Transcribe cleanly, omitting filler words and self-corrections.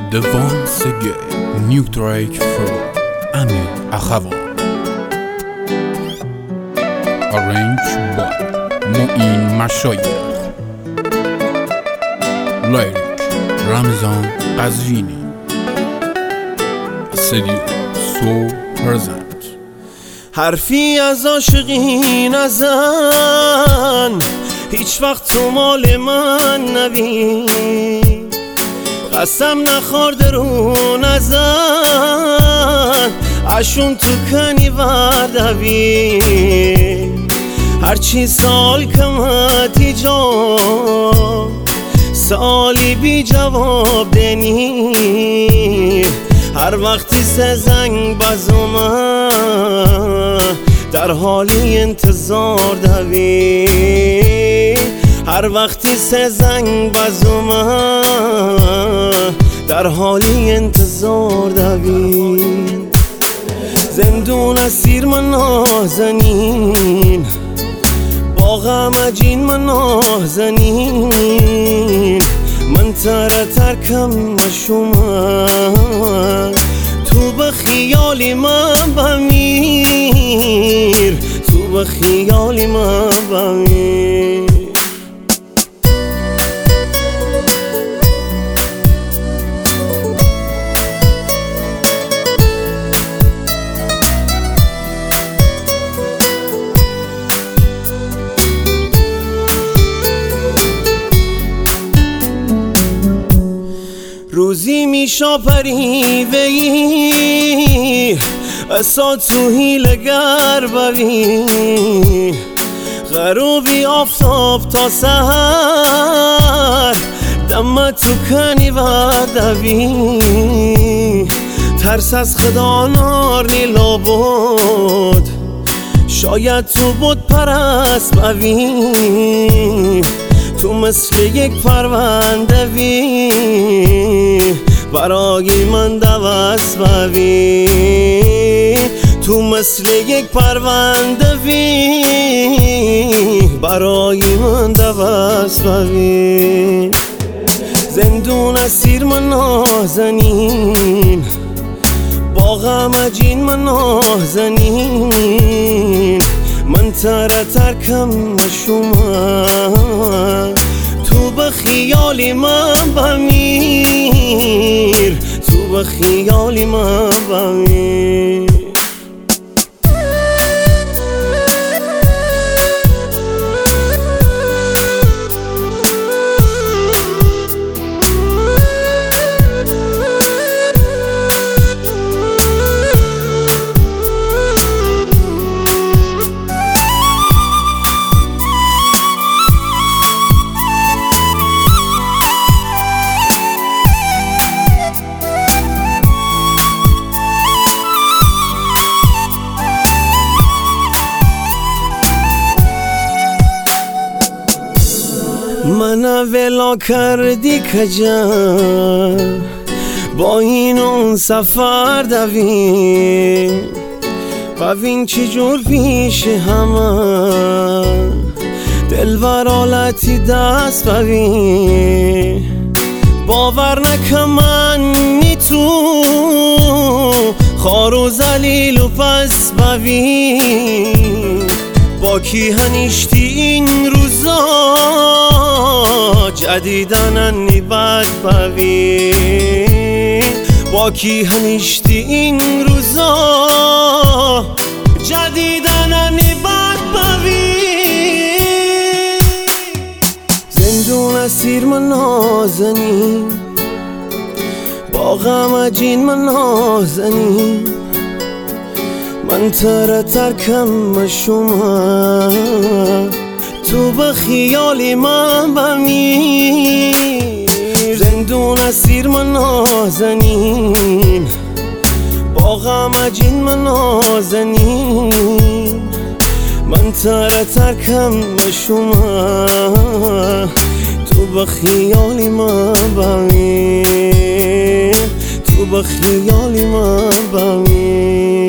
once again new track from Amir Akhavan, arranged by Moin Mashayekh, lyric Ramzan Qazvini, studio so present. حرفی از عاشقی نزن، هیچ وقت تو مال من نبین، قسم نخورده رو نزن، عشون تو کنی وردوی، هرچی سال کمتی جا سالی بی جواب دنی، هر وقتی سه زنگ بزومه در حالی انتظار دوی، هر وقتی سه زنگ بزومه در حالی انتظار دوی، زندون اسیر من نازنین، با غم اجین من نازنین، من ترکم مشومه، تو به خیالی من بمیر، تو به خیالی من بمیر. روزی میشا پریوی اسا تو هیلگر بوی، غروبی آفتاب تا سحر دم تو کنی و دوی، ترس از خدا نار نیلا بود، شاید تو بود پرست بوی، تو مثل یک پرونده وی برای من دوست بوی، تو مثل یک پرونده وی برای من دوست بوی، زندون اسیر من نازنین، با غم اجین من نازنین، من ترکم مشومه، تو به خیالی من بمیر، تو به خیالی من بمیر. من ولا کردی کجا با این اون سفر دویم، ببین چی جور پیش همه دلبر حالتی دست ببین، باور نکن من نی تو خار و زلیل و پس ببین، با کی هنیشتی این روزا جدیدن بد ببین، با کی هنیشتی این روزا جدیدن بد ببین، زندون اسیر من نازنین، با غم اجین من نازنین، من ترکم مشومه، تو به خیالی من بمیر، زندون اسیر من نازنین، با غم اجین من نازنین، من ترکم مشومه، تو به خیالی من بمیر، تو به خیالی من بمیر.